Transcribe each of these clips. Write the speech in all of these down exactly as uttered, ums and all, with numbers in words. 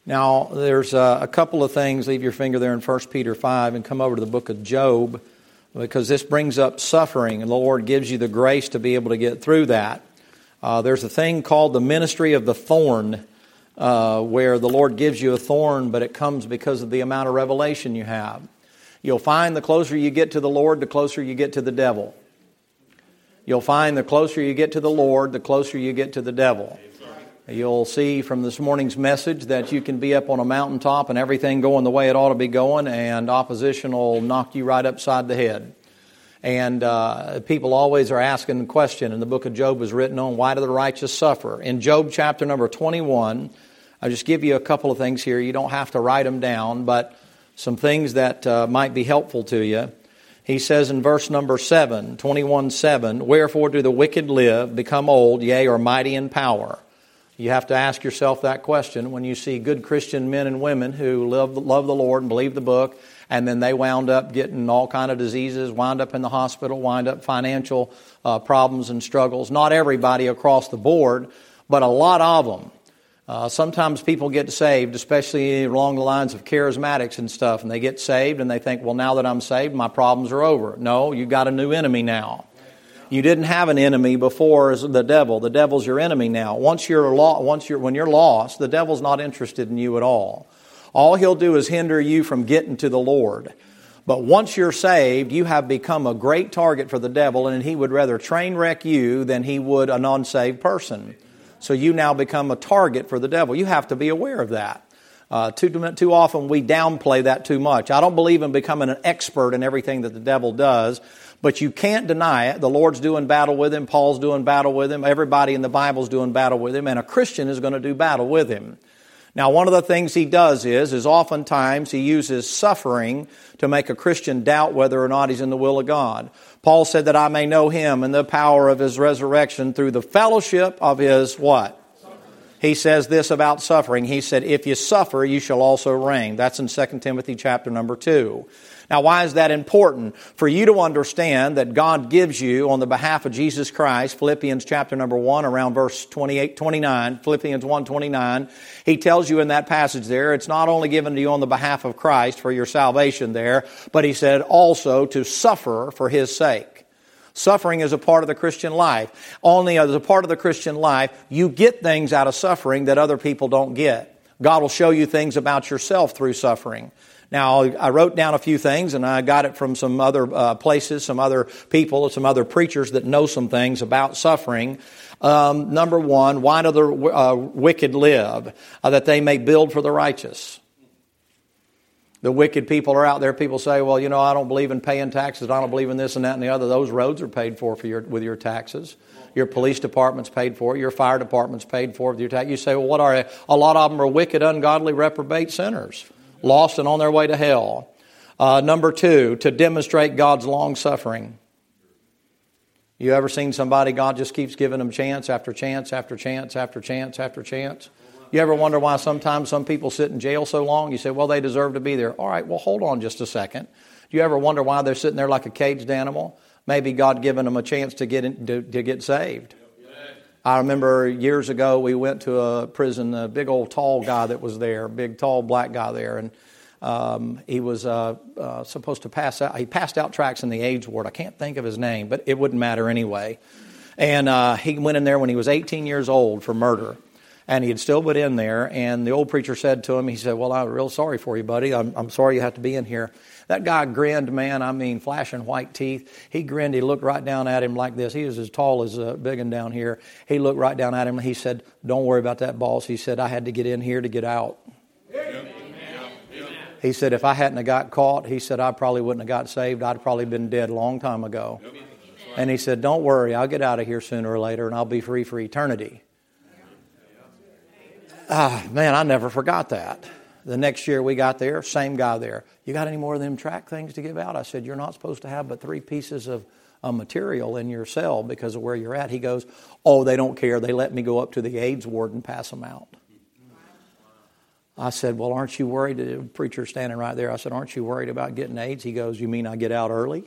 Now, there's a, a couple of things. Leave your finger there in First Peter five and come over to the book of Job, because this brings up suffering, and the Lord gives you the grace to be able to get through that. Uh, there's a thing called the ministry of the thorn, uh, where the Lord gives you a thorn, but it comes because of the amount of revelation you have. You'll find the closer you get to the Lord, the closer you get to the devil. You'll find the closer you get to the Lord, the closer you get to the devil. You'll see from this morning's message that you can be up on a mountaintop and everything going the way it ought to be going, and opposition will knock you right upside the head. And uh, people always are asking the question, and the book of Job is written on, why do the righteous suffer? In Job chapter number twenty-one, I'll just give you a couple of things here. You don't have to write them down, but some things that uh, might be helpful to you. He says in verse number seven, twenty-one seven, wherefore do the wicked live, become old, yea, are mighty in power? You have to ask yourself that question when you see good Christian men and women who love, love the Lord and believe the book, and then they wound up getting all kind of diseases, wind up in the hospital, wind up financial uh, problems and struggles. Not everybody across the board, but a lot of them. Uh, sometimes people get saved, especially along the lines of charismatics and stuff, and they get saved and they think, well, now that I'm saved, my problems are over. No, you've got a new enemy now. You didn't have an enemy before as the devil. The devil's your enemy now. Once you're lo- once you're when you're lost, the devil's not interested in you at all. All he'll do is hinder you from getting to the Lord. But once you're saved, you have become a great target for the devil, and he would rather train wreck you than he would a non-saved person. So you now become a target for the devil. You have to be aware of that. Uh, too, too often we downplay that too much. I don't believe in becoming an expert in everything that the devil does, but you can't deny it. The Lord's doing battle with him. Paul's doing battle with him. Everybody in the Bible's doing battle with him, and a Christian is going to do battle with him. Now, one of the things he does is, is oftentimes he uses suffering to make a Christian doubt whether or not he's in the will of God. Paul said that I may know him and the power of his resurrection through the fellowship of his what? He says this about suffering. He said, if you suffer, you shall also reign. That's in Second Timothy chapter number two. Now, why is that important? For you to understand that God gives you on the behalf of Jesus Christ, Philippians chapter number one, around verse twenty-eight, twenty-nine, Philippians one twenty-nine, he tells you in that passage there, it's not only given to you on the behalf of Christ for your salvation there, but he said also to suffer for his sake. Suffering is a part of the Christian life. Only as a part of the Christian life, you get things out of suffering that other people don't get. God will show you things about yourself through suffering. Now, I wrote down a few things, and I got it from some other uh, places, some other people, some other preachers that know some things about suffering. Um, number one, why do the uh, wicked live? Uh, that they may build for the righteous. The wicked people are out there. People say, well, you know, I don't believe in paying taxes. I don't believe in this and that and the other. Those roads are paid for, for your, with your taxes. Your police department's paid for. Your fire department's paid for with your tax. You say, well, what are they? A lot of them are wicked, ungodly, reprobate sinners, lost and on their way to hell. Uh, number two, to demonstrate God's long suffering. You ever seen somebody God just keeps giving them chance after chance after chance after chance after chance? You ever wonder why sometimes some people sit in jail so long? You say, well, they deserve to be there. All right, well, hold on just a second. Do you ever wonder why they're sitting there like a caged animal? Maybe God giving them a chance to get in, to, to get saved. I remember years ago we went to a prison, a big old tall guy that was there, big tall black guy there, and um, he was uh, uh, supposed to pass out. He passed out tracts in the AIDS ward. I can't think of his name, but it wouldn't matter anyway. And uh, he went in there when he was eighteen years old for murder. And he had still been in there, and the old preacher said to him, he said, well, I'm real sorry for you, buddy. I'm, I'm sorry you have to be in here. That guy grinned, man, I mean, flashing white teeth. He grinned. He looked right down at him like this. He was as tall as uh, big and down here. He looked right down at him. He said, don't worry about that, boss. He said, I had to get in here to get out. Yep. He said, if I hadn't have got caught, he said, I probably wouldn't have got saved. I'd probably been dead a long time ago. Yep. And he said, don't worry. I'll get out of here sooner or later, and I'll be free for eternity. Ah, man, I never forgot that. The next year we got there, same guy there. You got any more of them tract things to give out? I said, you're not supposed to have but three pieces of uh, material in your cell because of where you're at. He goes, oh, they don't care. They let me go up to the AIDS ward and pass them out. I said, well, aren't you worried? The preacher standing right there. I said, aren't you worried about getting AIDS? He goes, you mean I get out early?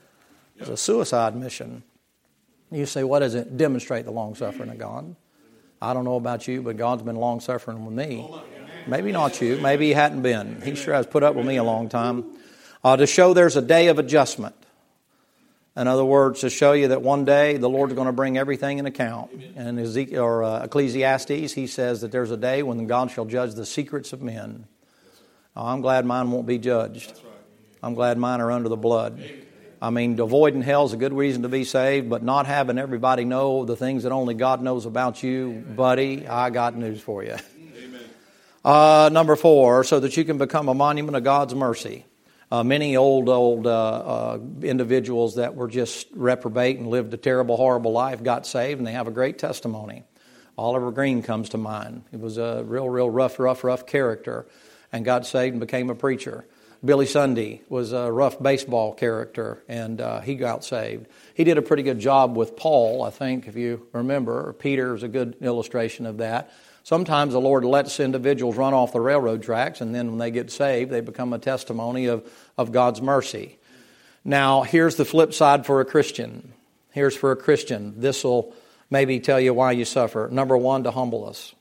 It's a suicide mission. You say, what does it demonstrate? The long suffering of God. I don't know about you, but God's been long-suffering with me. Maybe not you. Maybe He hadn't been. He sure has put up with me a long time. Uh, to show there's a day of adjustment. In other words, to show you that one day the Lord's going to bring everything in account. And Ezekiel, or uh, Ecclesiastes, he says that there's a day when God shall judge the secrets of men. Oh, I'm glad mine won't be judged. I'm glad mine are under the blood. I mean, avoiding hell is a good reason to be saved, but not having everybody know the things that only God knows about you, buddy, I got news for you. Uh, number four, so that you can become a monument of God's mercy. Uh, many old, old uh, uh, individuals that were just reprobate and lived a terrible, horrible life got saved, and they have a great testimony. Oliver Green comes to mind. He was a real, real rough, rough, rough character and got saved and became a preacher. Billy Sunday was a rough baseball character, and uh, he got saved. He did a pretty good job with Paul, I think, if you remember. Peter is a good illustration of that. Sometimes the Lord lets individuals run off the railroad tracks, and then when they get saved, they become a testimony of, of God's mercy. Now, here's the flip side for a Christian. Here's for a Christian. This will maybe tell you why you suffer. Number one, to humble us.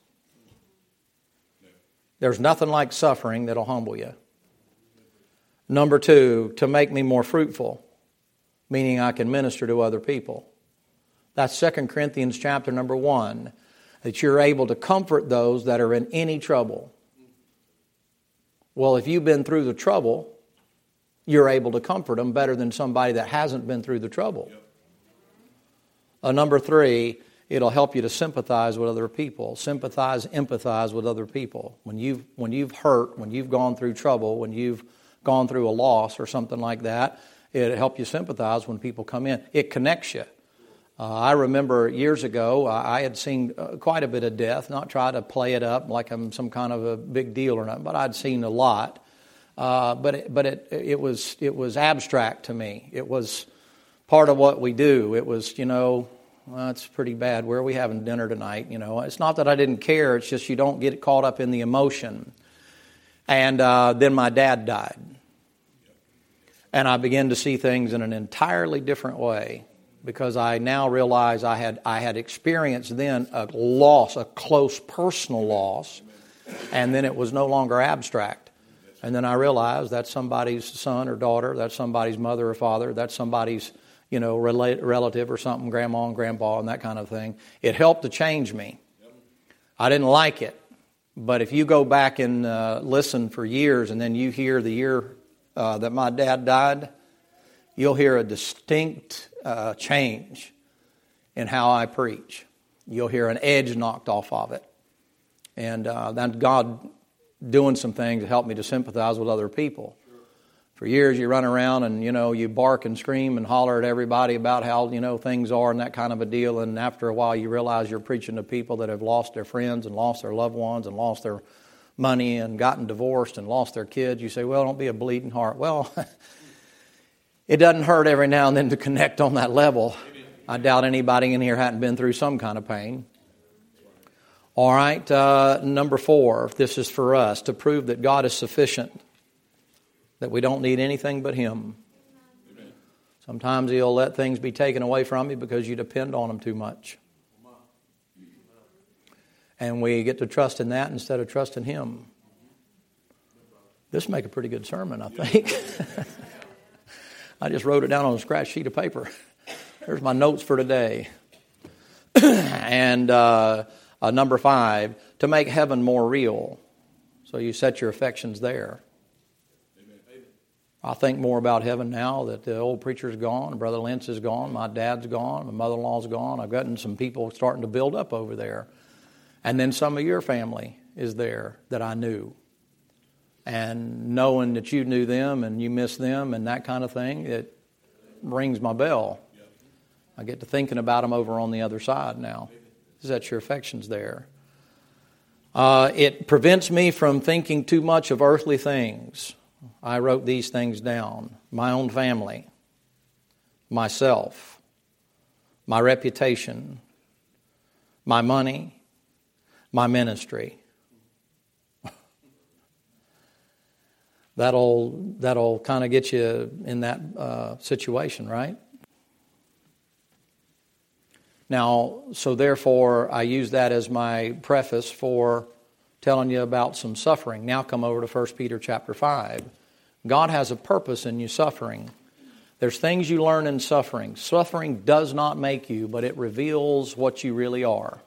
There's nothing like suffering that'll humble you. Number two, to make me more fruitful, meaning I can minister to other people. That's Second Corinthians chapter number one. That you're able to comfort those that are in any trouble. Well, if you've been through the trouble, you're able to comfort them better than somebody that hasn't been through the trouble. Yep. Uh, number three, it'll help you to sympathize with other people. Sympathize, empathize with other people. When you've, when you've hurt, when you've gone through trouble, when you've gone through a loss or something like that, it'll help you sympathize when people come in. It connects you. Uh, I remember years ago, I had seen uh, quite a bit of death, not try to play it up like I'm some kind of a big deal or nothing, but I'd seen a lot. Uh, but it, but it it was it was abstract to me. It was part of what we do. It was, you know, well, it's pretty bad. Where are we having dinner tonight? You know, it's not that I didn't care. It's just you don't get caught up in the emotion. And uh, then my dad died. And I began to see things in an entirely different way. Because I now realize I had I had experienced then a loss, a close personal loss, and then it was no longer abstract. And then I realized that's somebody's son or daughter, that's somebody's mother or father, that's somebody's, you know, relative or something, grandma and grandpa and that kind of thing. It helped to change me. I didn't like it, but if you go back and uh, listen for years and then you hear the year uh, that my dad died, you'll hear a distinct Uh, change in how I preach. You'll hear an edge knocked off of it. And uh, then God doing some things to help me to sympathize with other people. Sure. For years you run around and, you know, you bark and scream and holler at everybody about how, you know, things are and that kind of a deal. And after a while you realize you're preaching to people that have lost their friends and lost their loved ones and lost their money and gotten divorced and lost their kids. You say, well, don't be a bleeding heart. Well, it doesn't hurt every now and then to connect on that level. I doubt anybody in here hadn't been through some kind of pain. All right, uh, number four, this is for us, to prove that God is sufficient, that we don't need anything but Him. Sometimes He'll let things be taken away from you because you depend on Him too much. And we get to trust in that instead of trusting Him. This will make a pretty good sermon, I think. I just wrote it down on a scratch sheet of paper. There's my notes for today. and uh, uh, number five, to make heaven more real. So you set your affections there. Amen. I think more about heaven now that the old preacher's gone, Brother Lentz is gone, my dad's gone, my mother-in-law's gone. I've gotten some people starting to build up over there. And then some of your family is there that I knew. And knowing that you knew them and you missed them and that kind of thing, it rings my bell. I get to thinking about them over on the other side now. Set your affections there. Uh, it prevents me from thinking too much of earthly things. I wrote these things down. My own family, myself, my reputation, my money, my ministry. That'll that'll kind of get you in that uh, situation, right? Now, so therefore, I use that as my preface for telling you about some suffering. Now come over to First Peter chapter five. God has a purpose in you suffering. There's things you learn in suffering. Suffering does not make you, but it reveals what you really are.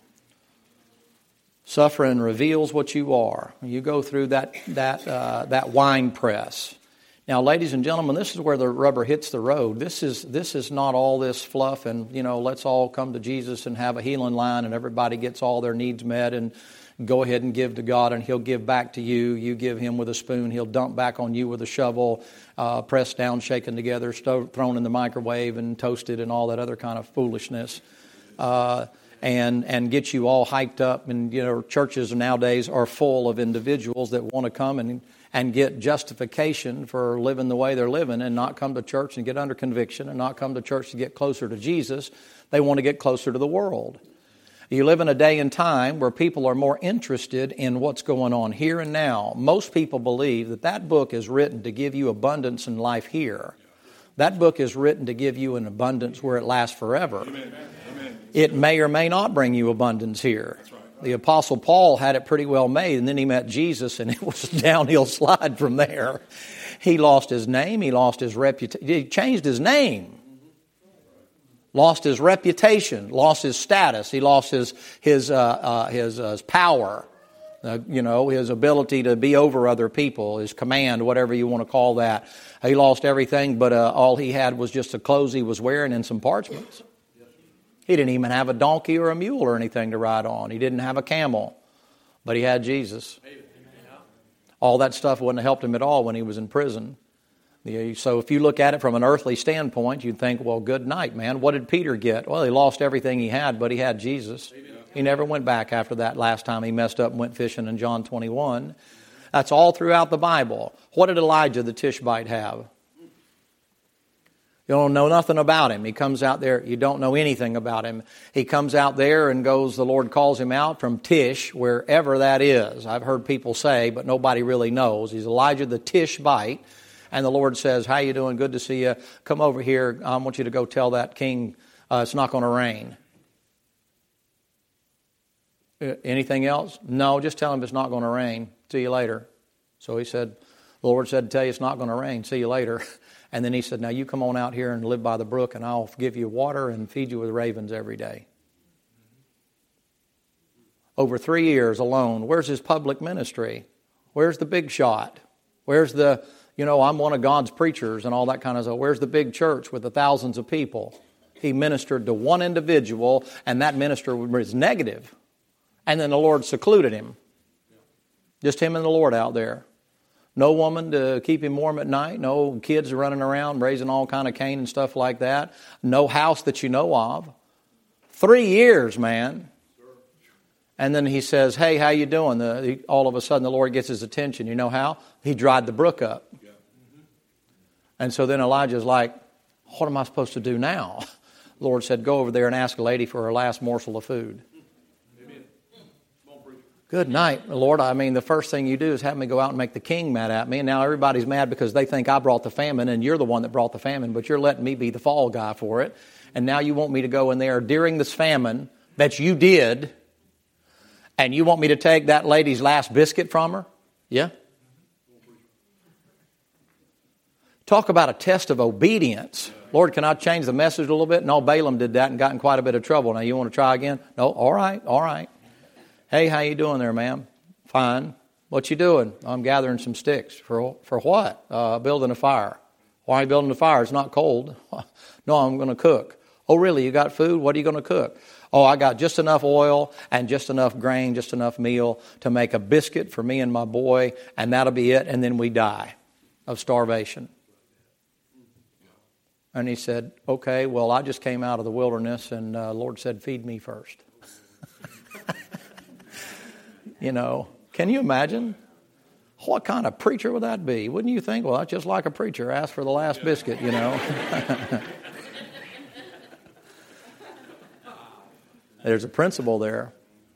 Suffering reveals what you are. You go through that that uh, that wine press. Now, ladies and gentlemen, this is where the rubber hits the road. This is this is not all this fluff and, you know, let's all come to Jesus and have a healing line and everybody gets all their needs met and go ahead and give to God and He'll give back to you. You give Him with a spoon. He'll dump back on you with a shovel, uh, pressed down, shaken together, sto- thrown in the microwave and toasted and all that other kind of foolishness. Uh, and and get you all hyped up. And, you know, churches nowadays are full of individuals that want to come and and get justification for living the way they're living and not come to church and get under conviction and not come to church to get closer to Jesus. They want to get closer to the world. You live in a day and time where people are more interested in what's going on here and now. Most people believe that that book is written to give you abundance in life here. That book is written to give you an abundance where it lasts forever. Amen. It may or may not bring you abundance here. The Apostle Paul had it pretty well made, and then he met Jesus, and it was a downhill slide from there. He lost his name. He lost his reputation. He changed his name. Lost his reputation. Lost his status. He lost his his uh, uh, his, uh, his power. Uh, you know, his ability to be over other people, his command, whatever you want to call that. He lost everything, but uh, all he had was just the clothes he was wearing and some parchments. He didn't even have a donkey or a mule or anything to ride on. He didn't have a camel, but he had Jesus. All that stuff wouldn't have helped him at all when he was in prison. So if you look at it from an earthly standpoint, you'd think, well, good night, man. What did Peter get? Well, he lost everything he had, but he had Jesus. He never went back after that last time he messed up and went fishing in John twenty-one. That's all throughout the Bible. What did Elijah the Tishbite have? You don't know nothing about him. He comes out there, you don't know anything about him. He comes out there and goes, the Lord calls him out from Tish, wherever that is. I've heard people say, but nobody really knows. He's Elijah the Tishbite. And the Lord says, how you doing? Good to see you. Come over here. I want you to go tell that king uh, it's not going to rain. Anything else? No, just tell him it's not going to rain. See you later. So he said, the Lord said to tell you it's not going to rain. See you later. And then he said, now you come on out here and live by the brook and I'll give you water and feed you with ravens every day. Over three years alone. Where's his public ministry? Where's the big shot? Where's the, you know, I'm one of God's preachers and all that kind of stuff. Where's the big church with the thousands of people? He ministered to one individual and that minister was negative. And then the Lord secluded him. Just him and the Lord out there. No woman to keep him warm at night. No kids running around raising all kind of cane and stuff like that. No house that you know of. Three years, man. And then he says, hey, how you doing? The, he, all of a sudden the Lord gets his attention. You know how? He dried the brook up. And so then Elijah's like, what am I supposed to do now? The Lord said, go over there and ask a lady for her last morsel of food. Good night, Lord. I mean, the first thing you do is have me go out and make the king mad at me. And now everybody's mad because they think I brought the famine and you're the one that brought the famine, but you're letting me be the fall guy for it. And now you want me to go in there during this famine that you did, and you want me to take that lady's last biscuit from her? Yeah? Talk about a test of obedience. Lord, can I change the message a little bit? No, Balaam did that and got in quite a bit of trouble. Now you want to try again? No, all right, all right. Hey, how you doing there, ma'am? Fine. What you doing? I'm gathering some sticks. For for what? Uh, building a fire. Why are you building a fire? It's not cold. No, I'm going to cook. Oh, really? You got food? What are you going to cook? Oh, I got just enough oil and just enough grain, just enough meal to make a biscuit for me and my boy, and that'll be it, and then we die of starvation. And he said, okay, well, I just came out of the wilderness, and the uh, Lord said, feed me first. You know, can you imagine? What kind of preacher would that be? Wouldn't you think, well, that's just like a preacher, ask for the last biscuit, you know. There's a principle there.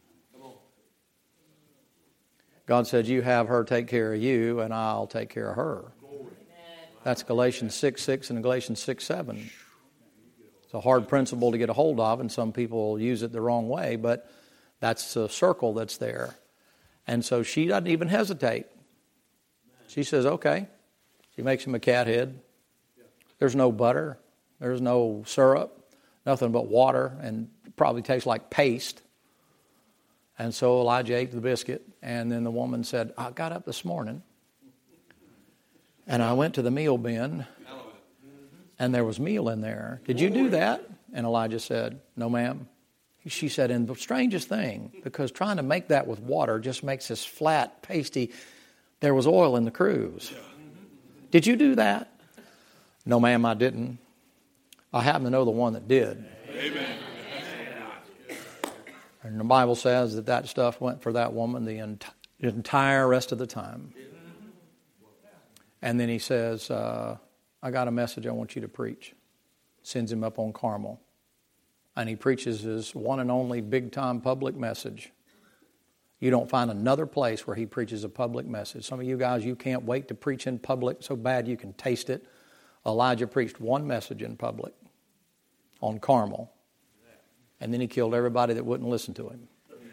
God said, you have her take care of you, and I'll take care of her. That's Galatians six six and Galatians six seven. It's a hard principle to get a hold of, and some people use it the wrong way, but that's the circle that's there. And so she doesn't even hesitate. She says, okay. She makes him a cat head. There's no butter. There's no syrup. Nothing but water, and probably tastes like paste. And so Elijah ate the biscuit, and then the woman said, I got up this morning, and I went to the meal bin, and there was meal in there. Did you do that? And Elijah said, no, ma'am. She said, and the strangest thing, because trying to make that with water just makes this flat, pasty, there was oil in the cruse. Did you do that? No, ma'am, I didn't. I happen to know the one that did. Amen. And the Bible says that that stuff went for that woman the ent- entire rest of the time. And then he says, uh, I got a message I want you to preach. Sends him up on Carmel. And he preaches his one and only big-time public message. You don't find another place where he preaches a public message. Some of you guys, you can't wait to preach in public so bad you can taste it. Elijah preached one message in public on Carmel. And then he killed everybody that wouldn't listen to him.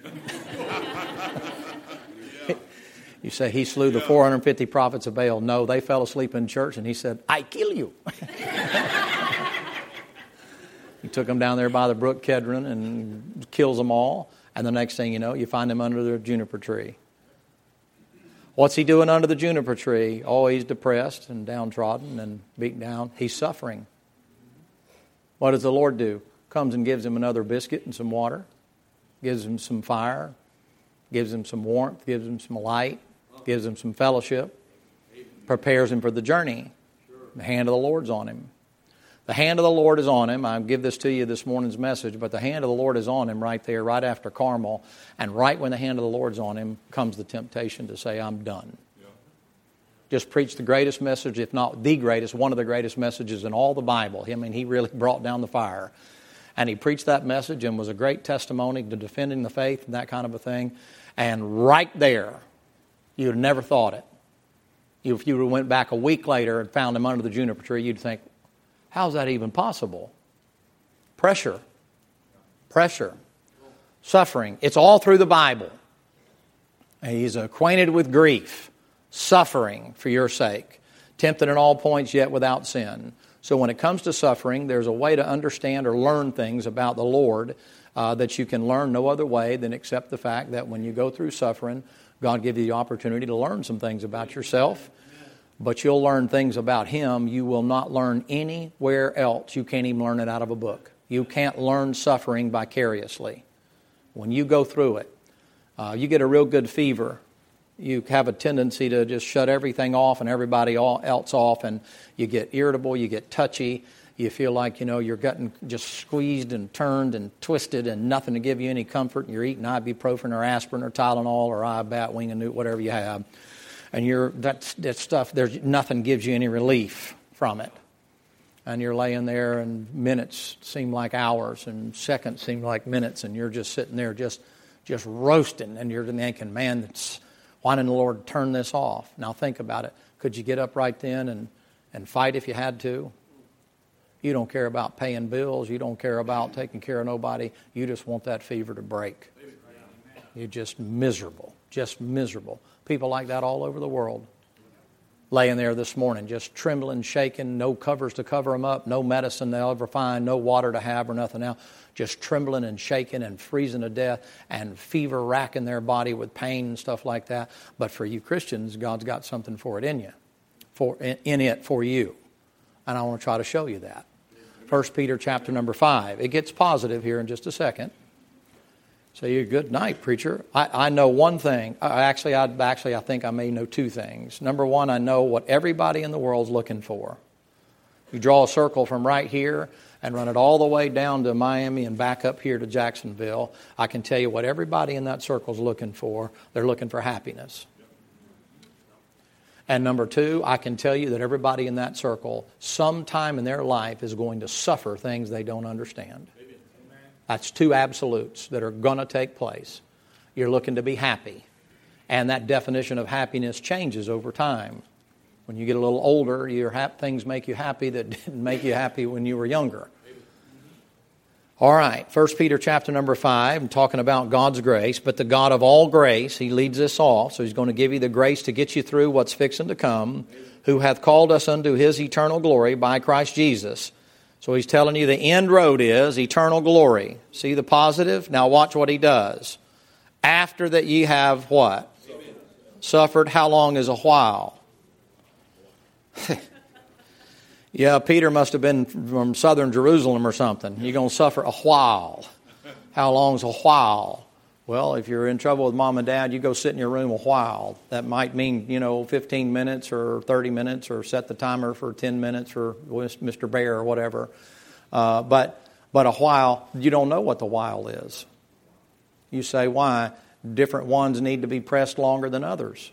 You say he slew the four hundred fifty prophets of Baal. No, they fell asleep in church and he said, I kill you. He took them down there by the brook Kedron and kills them all. And the next thing you know, you find him under the juniper tree. What's he doing under the juniper tree? Oh, he's depressed and downtrodden and beaten down. He's suffering. What does the Lord do? Comes and gives him another biscuit and some water, gives him some fire, gives him some warmth, gives him some light, gives him some fellowship, prepares him for the journey. The hand of the Lord's on him. The hand of the Lord is on him. I give this to you this morning's message, but the hand of the Lord is on him right there, right after Carmel. And right when the hand of the Lord's on him comes the temptation to say, I'm done. Yeah. Just preach the greatest message, if not the greatest, one of the greatest messages in all the Bible. I mean, he really brought down the fire. And he preached that message and was a great testimony to defending the faith and that kind of a thing. And right there, you'd have never thought it. If you went back a week later and found him under the juniper tree, you'd think, how's that even possible? Pressure. Pressure. Suffering. It's all through the Bible. And he's acquainted with grief, suffering for your sake, tempted in all points yet without sin. So when it comes to suffering, there's a way to understand or learn things about the Lord uh, that you can learn no other way than accept the fact that when you go through suffering, God gives you the opportunity to learn some things about yourself. But you'll learn things about Him you will not learn anywhere else. You can't even learn it out of a book. You can't learn suffering vicariously. When you go through it, uh, you get a real good fever. You have a tendency to just shut everything off and everybody else off, and you get irritable, you get touchy. You feel like, you know, you're getting just squeezed and turned and twisted and nothing to give you any comfort. And you're eating ibuprofen or aspirin or Tylenol or Ibat, Wing and Newt, whatever you have. And you're that, that stuff, there's nothing gives you any relief from it. And you're laying there and minutes seem like hours and seconds seem like minutes, and you're just sitting there just just roasting, and you're thinking, man, that's, why didn't the Lord turn this off? Now think about it. Could you get up right then and, and fight if you had to? You don't care about paying bills. You don't care about taking care of nobody. You just want that fever to break. You're just miserable, just miserable. People like that all over the world. Laying there this morning, just trembling, shaking, no covers to cover them up, no medicine they'll ever find, no water to have or nothing else. Just trembling and shaking and freezing to death and fever racking their body with pain and stuff like that. But for you Christians, God's got something for it in you, for in it for you. And I want to try to show you that. First Peter chapter number five. It gets positive here in just a second. So you're good night, preacher. I, I know one thing. I, actually, I actually I think I may know two things. Number one, I know what everybody in the world's looking for. You draw a circle from right here and run it all the way down to Miami and back up here to Jacksonville. I can tell you what everybody in that circle's looking for. They're looking for happiness. And number two, I can tell you that everybody in that circle, sometime in their life, is going to suffer things they don't understand. That's two absolutes that are going to take place. You're looking to be happy. And that definition of happiness changes over time. When you get a little older, your hap- things make you happy that didn't make you happy when you were younger. All right, First Peter chapter number five, I'm talking about God's grace, but the God of all grace, He leads us off, so He's going to give you the grace to get you through what's fixing to come, who hath called us unto His eternal glory by Christ Jesus. So He's telling you the end road is eternal glory. See the positive? Now watch what He does. After that ye have what? Suffered. How long is a while? Yeah, Peter must have been from southern Jerusalem or something. You're going to suffer a while. How long's a while? Well, if you're in trouble with mom and dad, you go sit in your room a while. That might mean, you know, fifteen minutes or thirty minutes, or set the timer for ten minutes, or Mister Bear or whatever. Uh, but but a while, you don't know what the while is. You say, why? Different ones need to be pressed longer than others.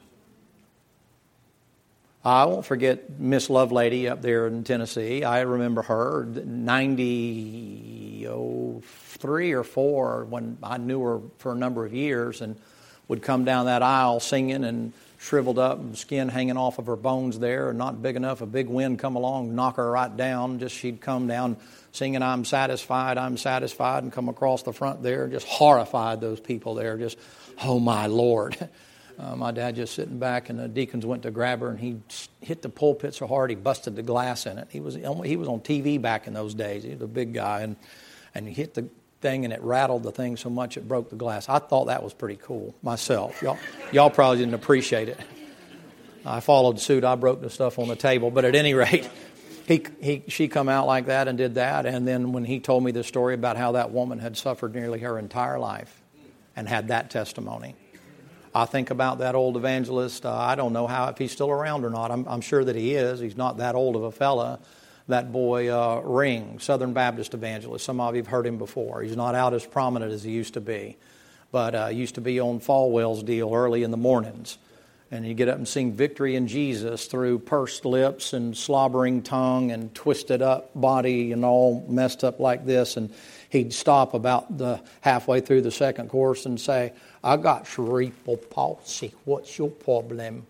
I won't forget Miss Lovelady up there in Tennessee. I remember her, ninety three or four, when I knew her for a number of years, and would come down that aisle singing and shriveled up, and skin hanging off of her bones there, and not big enough, a big wind come along, knock her right down. Just she'd come down singing, I'm satisfied, I'm satisfied, and come across the front there, just horrified those people there, just, oh my Lord. Uh, my dad just sitting back, and the deacons went to grab her, and he hit the pulpit so hard he busted the glass in it. He was he was on T V back in those days. He was a big guy, and and he hit the thing, and it rattled the thing so much it broke the glass. I thought that was pretty cool myself. Y'all, y'all probably didn't appreciate it. I followed suit. I broke the stuff on the table, but at any rate, he he she come out like that and did that, and then when he told me the story about how that woman had suffered nearly her entire life, and had that testimony. I think about that old evangelist. Uh, I don't know how if he's still around or not. I'm, I'm sure that he is. He's not that old of a fella. That boy uh, Ring, Southern Baptist evangelist. Some of you have heard him before. He's not out as prominent as he used to be, but uh, used to be on Falwell's deal early in the mornings, and he'd get up and sing "Victory in Jesus" through pursed lips and slobbering tongue and twisted up body and all messed up like this, and he'd stop about the halfway through the second course and say, I got cerebral palsy. What's your problem?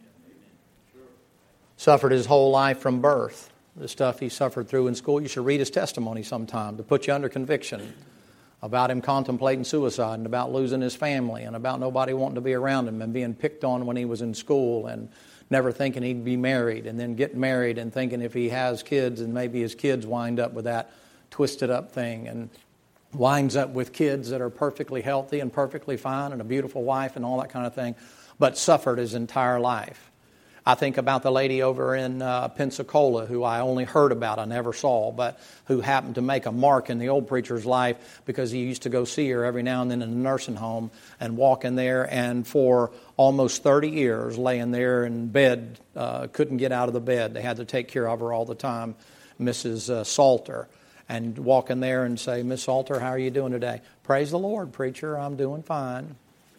Suffered his whole life from birth. The stuff he suffered through in school. You should read his testimony sometime to put you under conviction about him contemplating suicide, and about losing his family, and about nobody wanting to be around him, and being picked on when he was in school, and never thinking he'd be married, and then get married and thinking if he has kids, and maybe his kids wind up with that twisted up thing, and winds up with kids that are perfectly healthy and perfectly fine and a beautiful wife and all that kind of thing, but suffered his entire life. I think about the lady over in uh, Pensacola who I only heard about, I never saw, but who happened to make a mark in the old preacher's life because he used to go see her every now and then in a nursing home and walk in there, and for almost thirty years laying there in bed, uh, couldn't get out of the bed. They had to take care of her all the time, Missus Uh, Salter. And walk in there and say, Miss Salter, how are you doing today? Praise the Lord, preacher, I'm doing fine.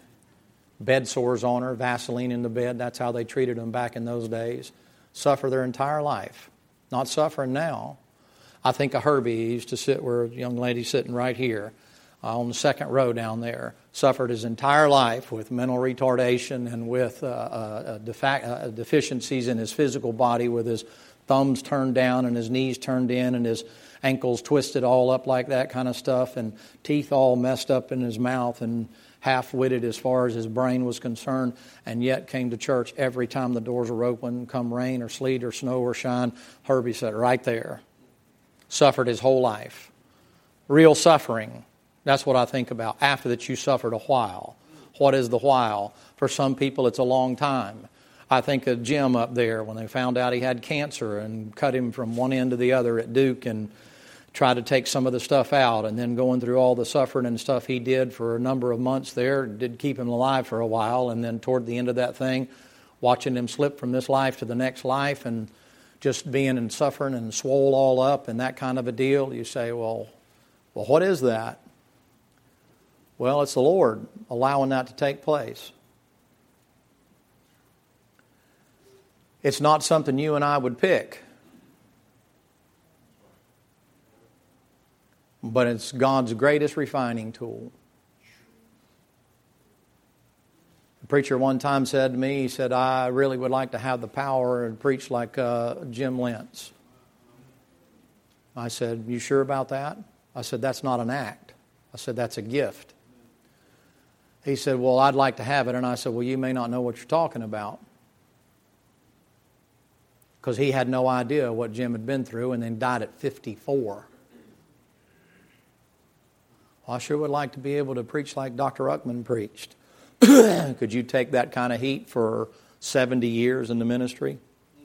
Bed sores on her, Vaseline in the bed. That's how they treated them back in those days. Suffer their entire life. Not suffering now. I think of Herbie. He used to sit where a young lady sitting right here uh, on the second row down there. Suffered his entire life with mental retardation and with uh, uh, defa- uh, deficiencies in his physical body, with his thumbs turned down and his knees turned in and his ankles twisted all up like that kind of stuff, and teeth all messed up in his mouth, and half-witted as far as his brain was concerned, and yet came to church every time the doors were open, come rain or sleet or snow or shine. Herbie sat right there. Suffered his whole life. Real suffering. That's what I think about. After that you suffered a while. What is the while? For some people it's a long time. I think of Jim up there when they found out he had cancer and cut him from one end to the other at Duke and tried to take some of the stuff out, and then going through all the suffering and stuff he did for a number of months there did keep him alive for a while, and then toward the end of that thing, watching him slip from this life to the next life and just being and suffering and swole all up and that kind of a deal, you say, well, well, what is that? Well, it's the Lord allowing that to take place. It's not something you and I would pick. But it's God's greatest refining tool. The preacher one time said to me, he said, I really would like to have the power and preach like uh, Jim Lentz. I said, you sure about that? I said, that's not an act. I said, that's a gift. He said, well, I'd like to have it. And I said, well, you may not know what you're talking about. Because he had no idea what Jim had been through and then died at fifty-four. Well, I sure would like to be able to preach like Doctor Uckman preached. Could you take that kind of heat for seventy years in the ministry?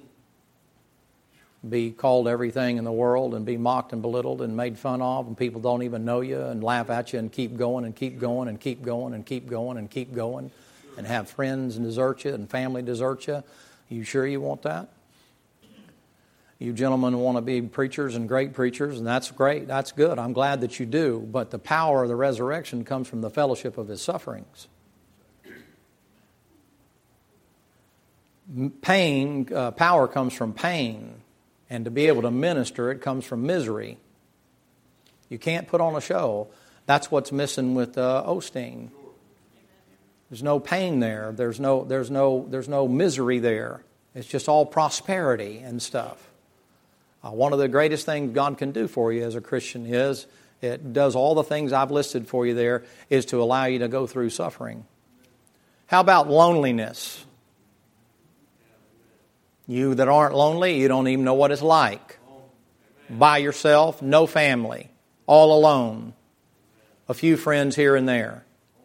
Be called everything in the world and be mocked and belittled and made fun of, and people don't even know you and laugh at you and keep going and keep going and keep going and keep going and keep going and have friends and desert you and family desert you. You sure you want that? You gentlemen want to be preachers and great preachers, and that's great. That's good. I'm glad that you do. But the power of the resurrection comes from the fellowship of His sufferings. Pain, uh, power comes from pain. And to be able to minister, it comes from misery. You can't put on a show. That's what's missing with uh, Osteen. There's no pain there. There's no, there's no, there's no misery there. It's just all prosperity and stuff. Uh, one of the greatest things God can do for you as a Christian is, it does all the things I've listed for you there, is to allow you to go through suffering. How about loneliness? You that aren't lonely, you don't even know what it's like. By yourself, no family, all alone. A few friends here and there.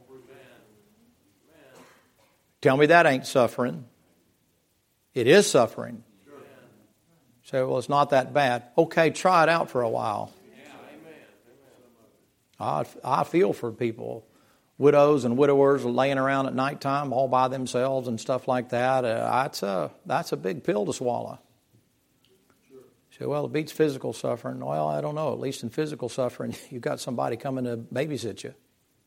Tell me that ain't suffering. It is suffering. Say, well, it's not that bad. Okay, try it out for a while. I, I feel for people. Widows and widowers laying around at nighttime all by themselves and stuff like that. Uh, that's, a, that's a big pill to swallow. Say, well, it beats physical suffering. Well, I don't know. At least in physical suffering, you've got somebody coming to babysit you.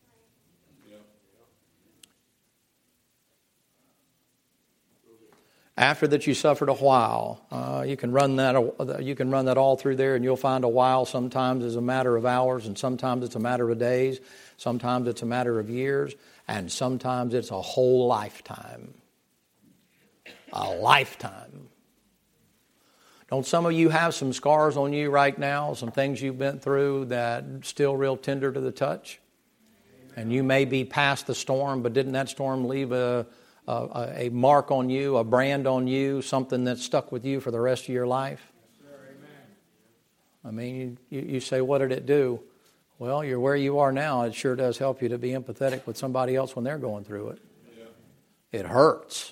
After that you suffered a while, uh, you can run that. You can run that all through there, and you'll find a while sometimes is a matter of hours, and sometimes it's a matter of days, sometimes it's a matter of years, and sometimes it's a whole lifetime. A lifetime. Don't some of you have some scars on you right now, some things you've been through that still real tender to the touch? And you may be past the storm, but didn't that storm leave a A, a mark on you, a brand on you, something that's stuck with you for the rest of your life? Yes, sir. Amen. I mean, you, you say, what did it do? Well, you're where you are now. It sure does help you to be empathetic with somebody else when they're going through it. Yeah. It hurts.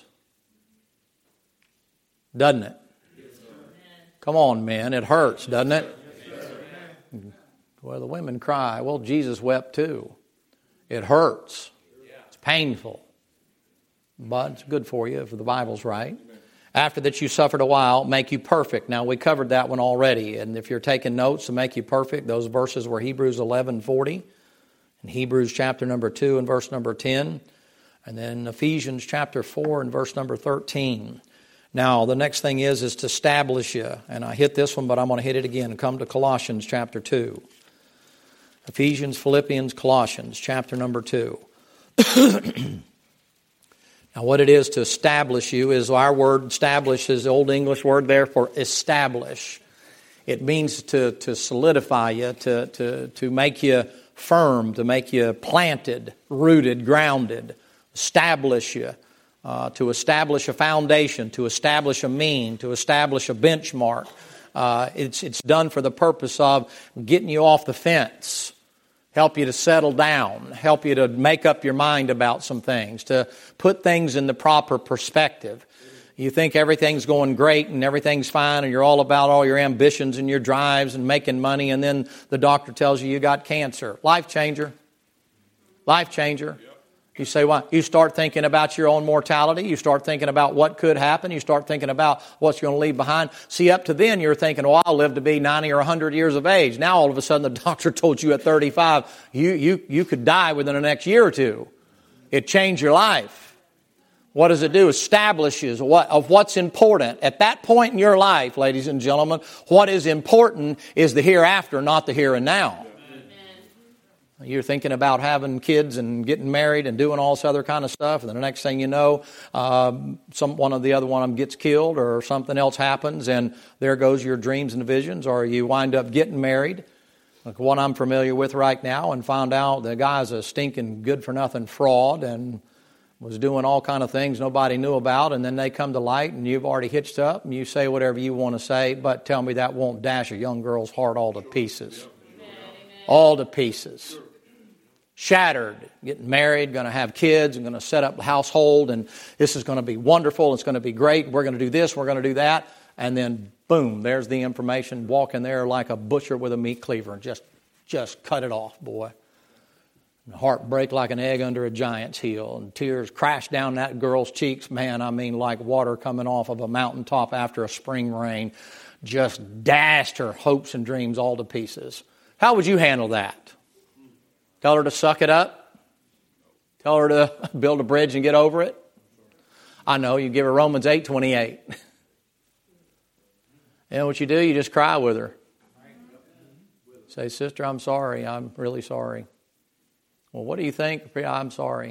Doesn't it? Yes, sir. Come on, men. It hurts, doesn't it? Yes, sir. Well, the women cry. Well, Jesus wept too. It hurts. It's painful. But it's good for you if the Bible's right. After that you suffered a while, make you perfect. Now, we covered that one already. And if you're taking notes to make you perfect, those verses were Hebrews eleven forty, and Hebrews chapter number two and verse number ten, and then Ephesians chapter four and verse number thirteen. Now, the next thing is, is to establish you. And I hit this one, but I'm going to hit it again and come to Colossians chapter two. Ephesians, Philippians, Colossians chapter number two. Now, what it is to establish you is our word establish is the Old English word there for establish. It means to, to solidify you, to, to, to make you firm, to make you planted, rooted, grounded, establish you, uh, to establish a foundation, to establish a mean, to establish a benchmark. Uh, it's, it's done for the purpose of getting you off the fence, help you to settle down, help you to make up your mind about some things, to put things in the proper perspective. You think everything's going great and everything's fine and you're all about all your ambitions and your drives and making money, and then the doctor tells you you got cancer. Life changer. Life changer. You say, well, you start thinking about your own mortality. You start thinking about what could happen. You start thinking about what you're going to leave behind. See, up to then you're thinking, well, I'll live to be ninety or one hundred years of age. Now all of a sudden the doctor told you at thirty-five, you, you, you could die within the next year or two. It changed your life. What does it do? Establishes what, of what's important. At that point in your life, ladies and gentlemen, what is important is the hereafter, not the here and now. You're thinking about having kids and getting married and doing all this other kind of stuff, and then the next thing you know, um, some one of the other one of them gets killed or something else happens, and there goes your dreams and visions, or you wind up getting married, like what I'm familiar with right now, and found out the guy's a stinking good-for-nothing fraud and was doing all kind of things nobody knew about, and then they come to light and you've already hitched up and you say whatever you want to say, but tell me that won't dash a young girl's heart all to pieces. All to pieces. Shattered, getting married, going to have kids, and going to set up a household, and this is going to be wonderful, it's going to be great, we're going to do this, we're going to do that, and then boom, there's the information, walk in there like a butcher with a meat cleaver and just, just cut it off, boy. And heart break like an egg under a giant's heel, and tears crash down that girl's cheeks, man, I mean like water coming off of a mountaintop after a spring rain, just dashed her hopes and dreams all to pieces. How would you handle that? Tell her to suck it up? Tell her to build a bridge and get over it? I know, you give her Romans eight twenty-eight. You know what you do? You just cry with her. Say, sister, I'm sorry. I'm really sorry. Well, what do you think? I'm sorry.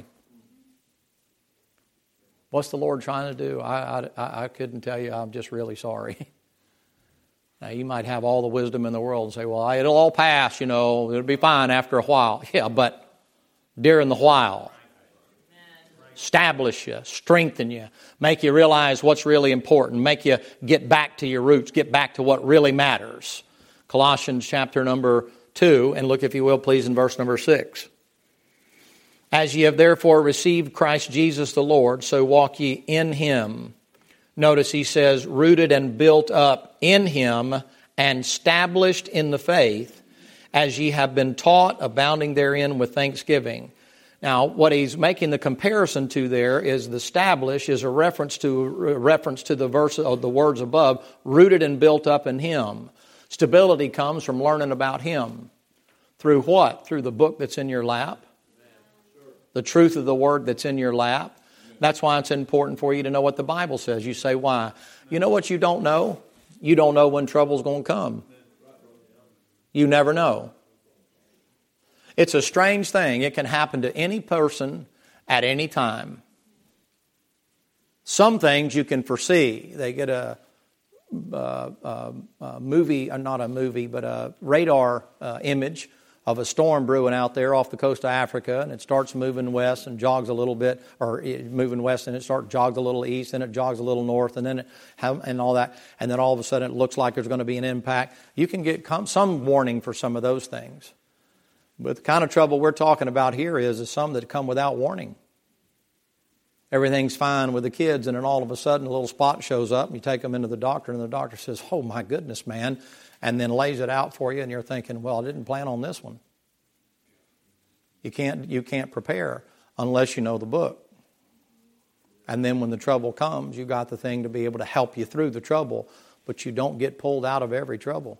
What's the Lord trying to do? I, I, I couldn't tell you. I'm just really sorry. Now, you might have all the wisdom in the world and say, well, it'll all pass, you know, it'll be fine after a while. Yeah, but during the while, establish you, strengthen you, make you realize what's really important, make you get back to your roots, get back to what really matters. Colossians chapter number two, and look, if you will, please, in verse number six. As ye have therefore received Christ Jesus the Lord, so walk ye in Him. Notice he says, rooted and built up in Him and established in the faith, as ye have been taught, abounding therein with thanksgiving. Now, what he's making the comparison to there is the establish is a reference to a reference to the verse of the words above, rooted and built up in Him. Stability comes from learning about Him. Through what? Through the book that's in your lap. The truth of the word that's in your lap. That's why it's important for you to know what the Bible says. You say, why? You know what you don't know? You don't know when trouble's going to come. You never know. It's a strange thing. It can happen to any person at any time. Some things you can foresee. They get a, a, a, a movie, not a movie, but a radar uh, image of a storm brewing out there off the coast of Africa, and it starts moving west and jogs a little bit, or moving west, and it starts jogs a little east, and it jogs a little north, and then it, and all that, and then all of a sudden it looks like there's going to be an impact. You can get some warning for some of those things. But the kind of trouble we're talking about here is, is some that come without warning. Everything's fine with the kids, and then all of a sudden a little spot shows up, and you take them into the doctor, and the doctor says, oh my goodness, man, and then lays it out for you, and you're thinking, well, I didn't plan on this one. You can't, you can't prepare unless you know the book. And then when the trouble comes, you got the thing to be able to help you through the trouble, but you don't get pulled out of every trouble.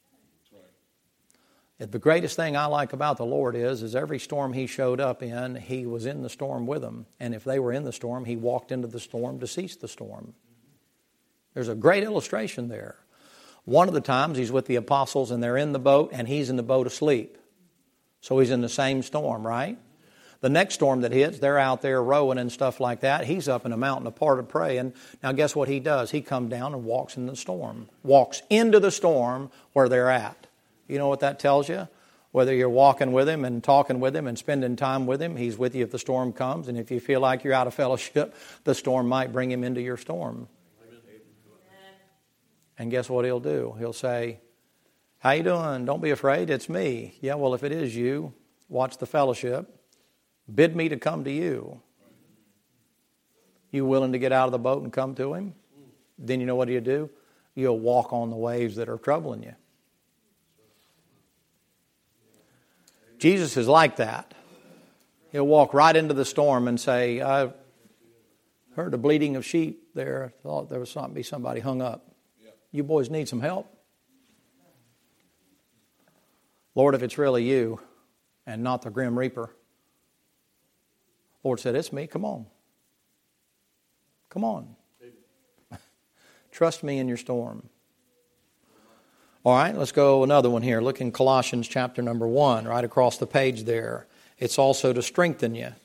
The greatest thing I like about the Lord is, is every storm He showed up in, He was in the storm with them. And if they were in the storm, He walked into the storm to cease the storm. There's a great illustration there. One of the times He's with the apostles and they're in the boat and He's in the boat asleep. So He's in the same storm, right? The next storm that hits, they're out there rowing and stuff like that. He's up in a mountain apart of praying. Now guess what He does? He comes down and walks in the storm. Walks into the storm where they're at. You know what that tells you? Whether you're walking with Him and talking with Him and spending time with Him, He's with you if the storm comes. And if you feel like you're out of fellowship, the storm might bring Him into your storm. And guess what He'll do? He'll say, how you doing? Don't be afraid. It's me. Yeah, well, if it is you, watch the fellowship. Bid me to come to you. You willing to get out of the boat and come to Him? Then you know what you do? You'll walk on the waves that are troubling you. Jesus is like that. He'll walk right into the storm and say, I heard the bleating of sheep there. Thought there was something, be somebody hung up. You boys need some help? Lord, if it's really you and not the grim reaper. Lord said, it's me. Come on. Come on. Trust me in your storm. All right, let's go another one here. Look in Colossians chapter number one, right across the page there. It's also to strengthen you.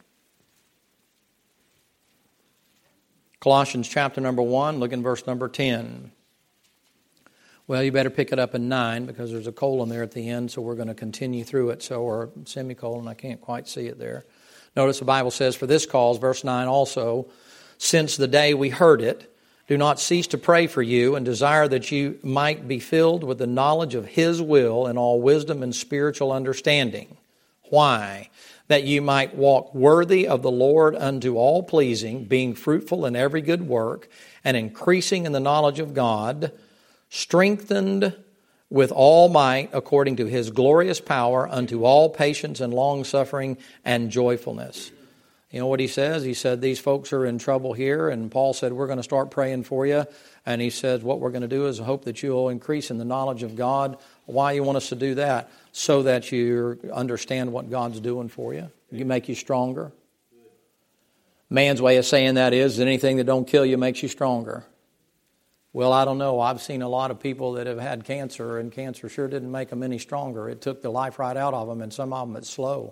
Colossians chapter number one, look in verse number ten. Well, you better pick it up in nine because there's a colon there at the end, so we're going to continue through it. So, or semicolon, I can't quite see it there. Notice the Bible says, for this cause, verse nine also, since the day we heard it, do not cease to pray for you and desire that you might be filled with the knowledge of His will and all wisdom and spiritual understanding. Why? That you might walk worthy of the Lord unto all pleasing, being fruitful in every good work, and increasing in the knowledge of God, strengthened with all might according to His glorious power unto all patience and long-suffering and joyfulness. You know what he says? He said, these folks are in trouble here, and Paul said, we're going to start praying for you. And he says, what we're going to do is hope that you'll increase in the knowledge of God. Why you want us to do that? So that you understand what God's doing for you. You make you stronger. Man's way of saying that is that anything that don't kill you makes you stronger. Well, I don't know. I've seen a lot of people that have had cancer, and cancer sure didn't make them any stronger. It took the life right out of them, and some of them it's slow.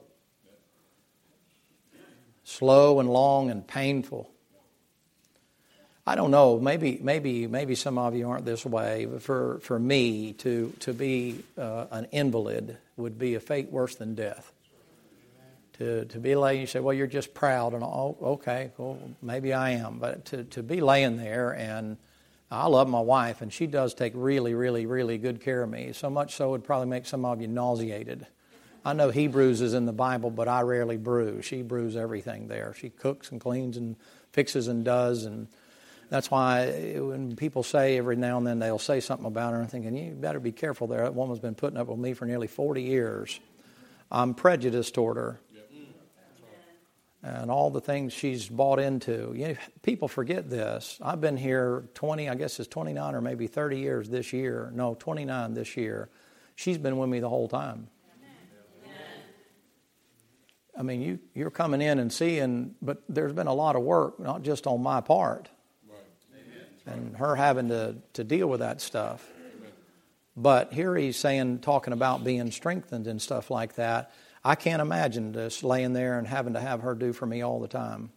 Slow and long and painful. I don't know. Maybe, maybe, maybe some of you aren't this way. But for for me to to be uh, an invalid would be a fate worse than death. To to be laying, you say, well, you're just proud, and oh, okay, well, maybe I am. But to to be laying there, and I love my wife, and she does take really, really, really good care of me. So much so, it'd probably make some of you nauseated. I know he bruises in the Bible, but I rarely bruise. She bruises everything there. She cooks and cleans and fixes and does. And that's why when people say every now and then they'll say something about her, I'm thinking, you better be careful there. That woman's been putting up with me for nearly forty years. I'm prejudiced toward her. And all the things she's bought into. You know, people forget this. I've been here twenty, I guess it's twenty-nine or maybe thirty years this year. No, twenty-nine this year. She's been with me the whole time. I mean, you, you're coming in and seeing, but there's been a lot of work, not just on my part. Right. And her having to, to deal with that stuff. Amen. But here he's saying, talking about being strengthened and stuff like that. I can't imagine just laying there and having to have her do for me all the time.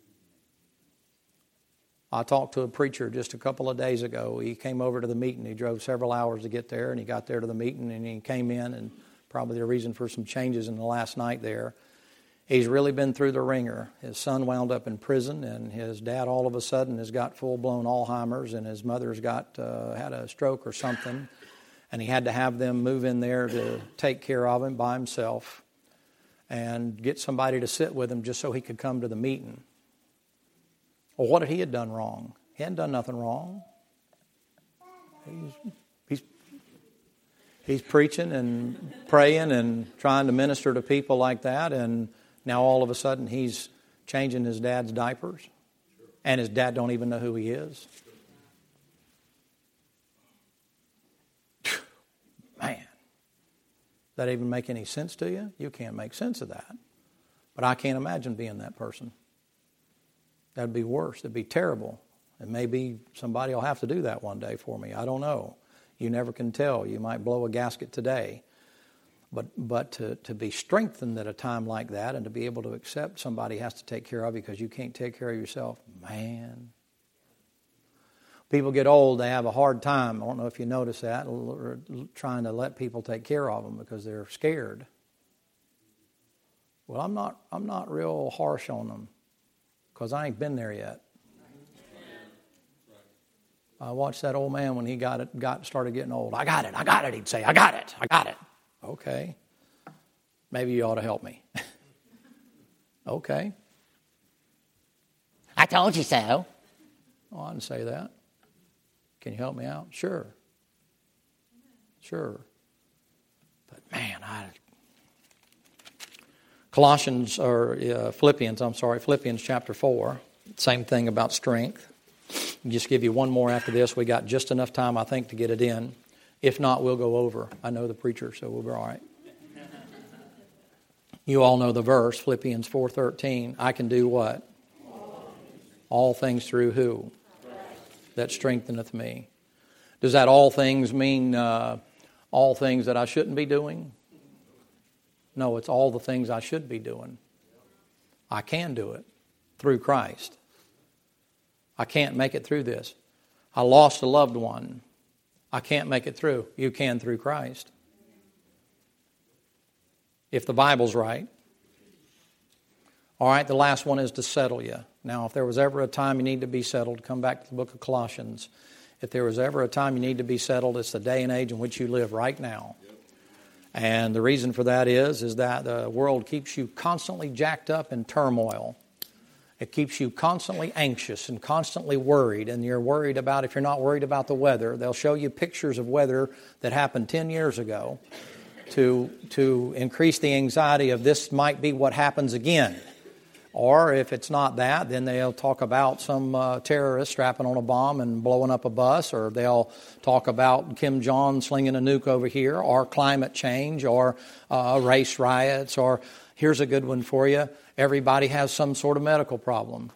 I talked to a preacher just a couple of days ago. He came over to the meeting. He drove several hours to get there, and he got there to the meeting, and he came in, and probably the reason for some changes in the last night there. He's really been through the ringer. His son wound up in prison, and his dad all of a sudden has got full-blown Alzheimer's, and his mother's got uh, had a stroke or something, and he had to have them move in there to take care of him by himself and get somebody to sit with him just so he could come to the meeting. Well, what had he had done wrong? He hadn't done nothing wrong. He's, he's, he's preaching and praying and trying to minister to people like that, and now all of a sudden he's changing his dad's diapers, and his dad don't even know who he is. Man, does that even make any sense to you? You can't make sense of that. But I can't imagine being that person. That'd be worse. It'd be terrible. And maybe somebody will have to do that one day for me. I don't know. You never can tell. You might blow a gasket today. But but to, to be strengthened at a time like that and to be able to accept somebody has to take care of you because you can't take care of yourself, man. People get old, they have a hard time. I don't know if you notice that, trying to let people take care of them because they're scared. Well, I'm not I'm not real harsh on them because I ain't been there yet. I watched that old man when he got it, got started getting old. I got it, I got it, he'd say, I got it, I got it. Okay. Maybe you ought to help me. Okay. I told you so. Oh, I didn't say that. Can you help me out? Sure. Sure. But man, I... Colossians, or uh, Philippians, I'm sorry, Philippians chapter four. Same thing about strength. I'll just give you one more after this. We got just enough time, I think, to get it in. If not, we'll go over. I know the preacher, so we'll be all right. You all know the verse, Philippians four thirteen. I can do what? All things through who? That strengtheneth me. Does that all things mean uh, all things that I shouldn't be doing? No, it's all the things I should be doing. I can do it through Christ. I can't make it through this. I lost a loved one. I can't make it through. You can through Christ. If the Bible's right. All right, the last one is to settle you. Now, if there was ever a time you need to be settled, come back to the book of Colossians. If there was ever a time you need to be settled, it's the day and age in which you live right now. And the reason for that is, is that the world keeps you constantly jacked up in turmoil. It keeps you constantly anxious and constantly worried. And you're worried about, if you're not worried about the weather, they'll show you pictures of weather that happened ten years ago to, to increase the anxiety of this might be what happens again. Or if it's not that, then they'll talk about some uh, terrorist strapping on a bomb and blowing up a bus, or they'll talk about Kim Jong slinging a nuke over here, or climate change, or uh, race riots, or here's a good one for you. Everybody has some sort of medical problem.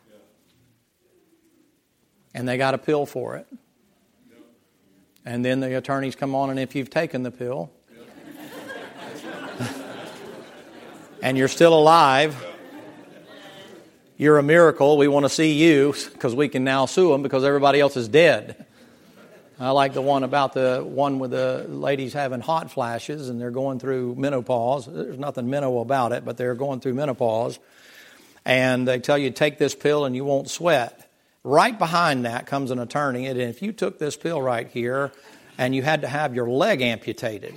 And they got a pill for it. And then the attorneys come on, and if you've taken the pill, and you're still alive, you're a miracle. We want to see you because we can now sue them because everybody else is dead. I like the one about the one with the ladies having hot flashes and they're going through menopause. There's nothing mental about it, but they're going through menopause. And they tell you, take this pill and you won't sweat. Right behind that comes an attorney. And if you took this pill right here and you had to have your leg amputated,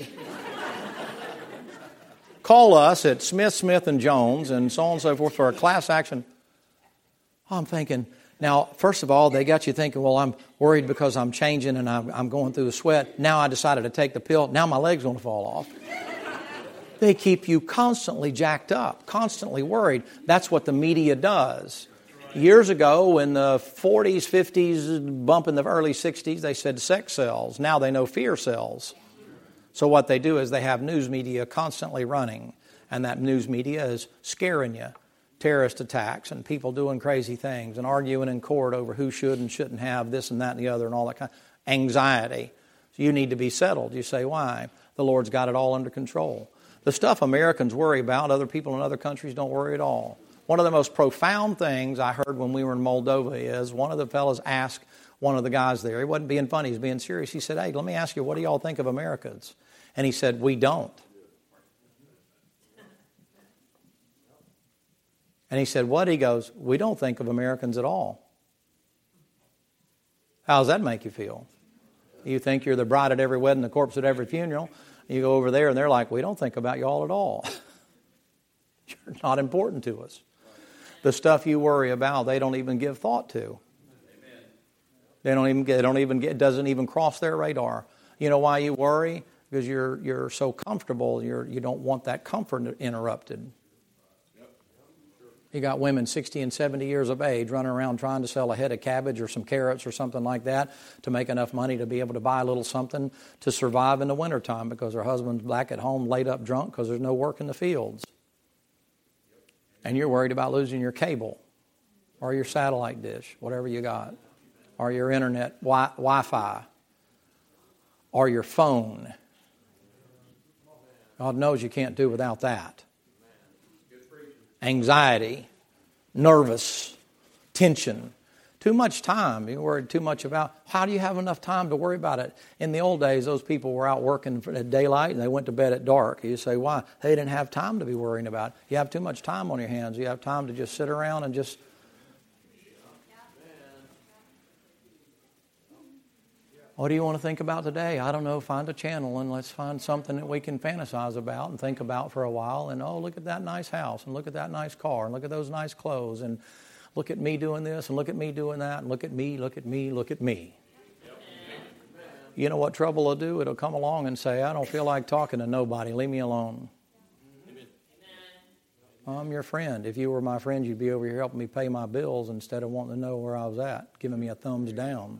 call us at Smith, Smith and Jones and so on and so forth for a class action. I'm thinking, now, first of all, they got you thinking, well, I'm worried because I'm changing and I'm, I'm going through a sweat. Now I decided to take the pill. Now my leg's going to fall off. They keep you constantly jacked up, constantly worried. That's what the media does. Years ago, in the forties, fifties, bump in the early sixties, they said sex sells. Now they know fear sells. So what they do is they have news media constantly running. And that news media is scaring you. Terrorist attacks and people doing crazy things and arguing in court over who should and shouldn't have this and that and the other and all that kind of anxiety. So you need to be settled. You say, why? The Lord's got it all under control. The stuff Americans worry about, other people in other countries don't worry at all. One of the most profound things I heard when we were in Moldova is one of the fellows asked one of the guys there, he wasn't being funny, he was being serious. He said, hey, let me ask you, what do y'all think of Americans? And he said, we don't. And he said, what? He goes, we don't think of Americans at all. How does that make you feel? You think you're the bride at every wedding, the corpse at every funeral. You go over there and they're like, we don't think about you all at all. You're not important to us. The stuff you worry about, they don't even give thought to. They don't even get, they don't even get, it doesn't even cross their radar. You know why you worry? Because you're you're so comfortable, you're you don't want that comfort interrupted. You got women sixty and seventy years of age running around trying to sell a head of cabbage or some carrots or something like that to make enough money to be able to buy a little something to survive in the wintertime because their husband's back at home laid up drunk because there's no work in the fields. And you're worried about losing your cable or your satellite dish, whatever you got, or your internet wi- Wi-Fi or your phone. God knows you can't do without that. Anxiety, nervous, tension, too much time. You're worried too much about, how do you have enough time to worry about it? In the old days, those people were out working at daylight and they went to bed at dark. You say, why? They didn't have time to be worrying about it. You have too much time on your hands. You have time to just sit around and just... What do you want to think about today? I don't know. Find a channel and let's find something that we can fantasize about and think about for a while. And, oh, look at that nice house and look at that nice car and look at those nice clothes and look at me doing this and look at me doing that and look at me, look at me, look at me. You know what trouble will do? It'll come along and say, I don't feel like talking to nobody. Leave me alone. I'm your friend. If you were my friend, you'd be over here helping me pay my bills instead of wanting to know where I was at, giving me a thumbs down.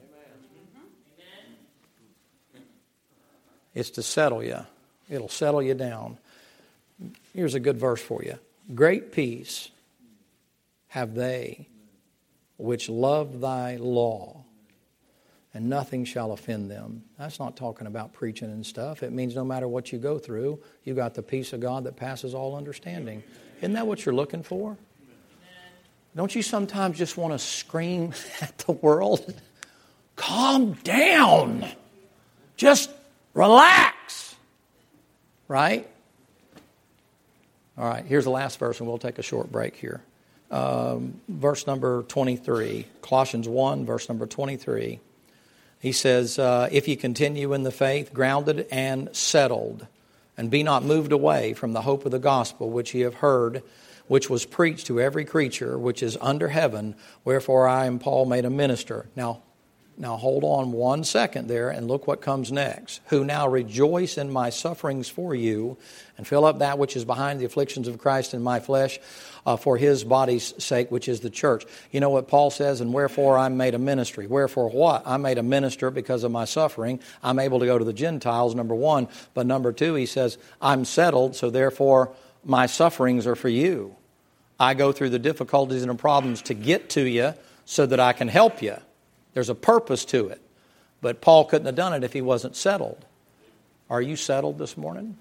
It's to settle you. It'll settle you down. Here's a good verse for you. Great peace have they which love thy law, and nothing shall offend them. That's not talking about preaching and stuff. It means no matter what you go through, you got the peace of God that passes all understanding. Isn't that what you're looking for? Don't you sometimes just want to scream at the world? Calm down. Just relax. Right? All right, here's the last verse, and we'll take a short break here. Um, verse number twenty-three, Colossians one, verse number twenty-three. He says, uh, if you continue in the faith, grounded and settled, and be not moved away from the hope of the gospel which ye have heard, which was preached to every creature which is under heaven, wherefore I am Paul made a minister. Now, now hold on one second there and look what comes next. Who now rejoice in my sufferings for you, and fill up that which is behind the afflictions of Christ in my flesh, uh, for his body's sake, which is the church. You know what Paul says, and wherefore I'm made a ministry. Wherefore what? I'm made a minister because of my suffering. I'm able to go to the Gentiles, number one. But number two, he says, I'm settled, so therefore my sufferings are for you. I go through the difficulties and the problems to get to you so that I can help you. There's a purpose to it. But Paul couldn't have done it if he wasn't settled. Are you settled this morning?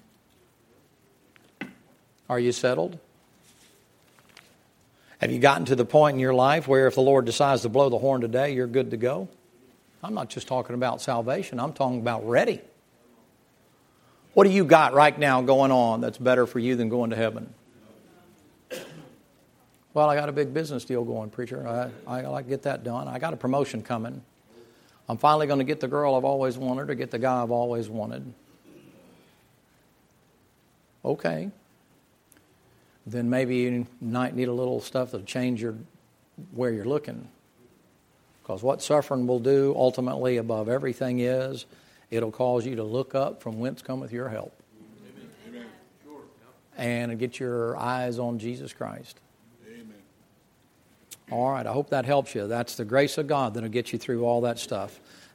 Are you settled? Have you gotten to the point in your life where if the Lord decides to blow the horn today, you're good to go? I'm not just talking about salvation. I'm talking about ready. What do you got right now going on that's better for you than going to heaven? Well, I got a big business deal going, preacher. I, I like to get that done. I got a promotion coming. I'm finally going to get the girl I've always wanted or get the guy I've always wanted. Okay. Then maybe you might need a little stuff to change your where you're looking. Because what suffering will do ultimately above everything is, it'll cause you to look up from whence cometh your help. Amen. Sure. And get your eyes on Jesus Christ. All right, I hope that helps you. That's the grace of God that'll get you through all that stuff.